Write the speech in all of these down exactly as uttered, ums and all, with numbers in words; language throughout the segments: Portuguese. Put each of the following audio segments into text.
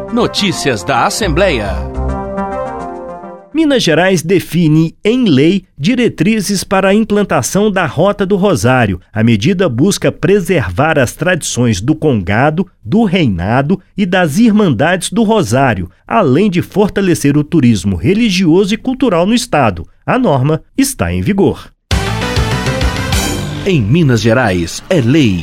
Notícias da Assembleia. Minas Gerais define em lei diretrizes para a implantação da Rota do Rosário. A medida busca preservar as tradições do Congado, do Reinado e das Irmandades do Rosário, além de fortalecer o turismo religioso e cultural no estado. A norma está em vigor. Em Minas Gerais, é lei.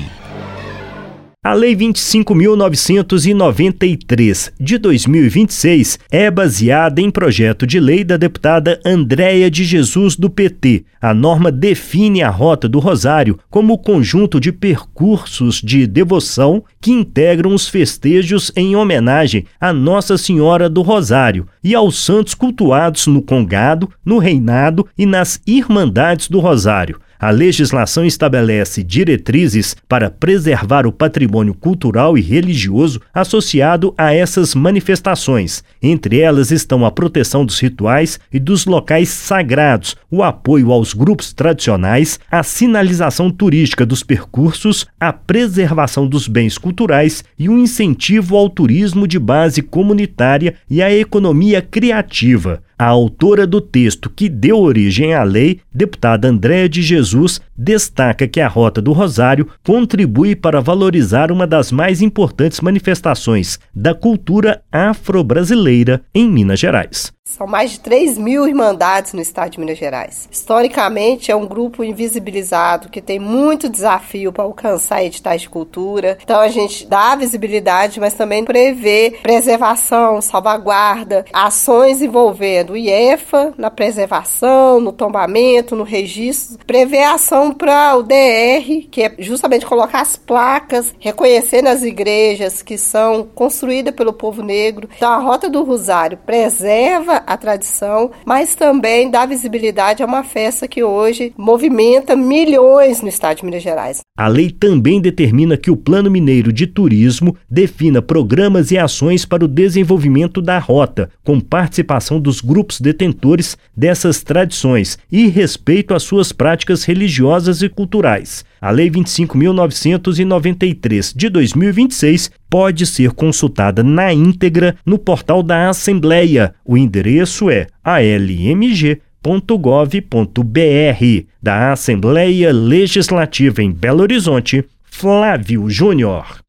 A Lei vinte e cinco mil novecentos e noventa e três, de dois mil e vinte e seis, é baseada em projeto de lei da deputada Andréia de Jesus, do P T. A norma define a Rota do Rosário como o conjunto de percursos de devoção que integram os festejos em homenagem a Nossa Senhora do Rosário e aos santos cultuados no Congado, no Reinado e nas Irmandades do Rosário. A legislação estabelece diretrizes para preservar o patrimônio cultural e religioso associado a essas manifestações. Entre elas estão a proteção dos rituais e dos locais sagrados, o apoio aos grupos tradicionais, a sinalização turística dos percursos, a preservação dos bens culturais e o incentivo ao turismo de base comunitária e à economia criativa. A autora do texto que deu origem à lei, deputada Andréia de Jesus, destaca que a Rota do Rosário contribui para valorizar uma das mais importantes manifestações da cultura afro-brasileira em Minas Gerais. São mais de três mil irmandades no estado de Minas Gerais. Historicamente, é um grupo invisibilizado que tem muito desafio para alcançar editais de cultura. Então, a gente dá visibilidade, mas também prevê preservação, salvaguarda, ações envolvendo o I E F A na preservação, no tombamento, no registro. Prevê ação para o D R, que é justamente colocar as placas, reconhecendo as igrejas que são construídas pelo povo negro. Então, a Rota do Rosário preserva a tradição, mas também dá visibilidade a uma festa que hoje movimenta milhões no estado de Minas Gerais. A lei também determina que o Plano Mineiro de Turismo defina programas e ações para o desenvolvimento da rota, com participação dos grupos detentores dessas tradições e respeito às suas práticas religiosas e culturais. A Lei vinte e cinco mil novecentos e noventa e três, de dois mil e vinte e seis, pode ser consultada na íntegra no portal da Assembleia. O endereço é a l m g ponto gov ponto b r. Da Assembleia Legislativa em Belo Horizonte, Flávio Júnior.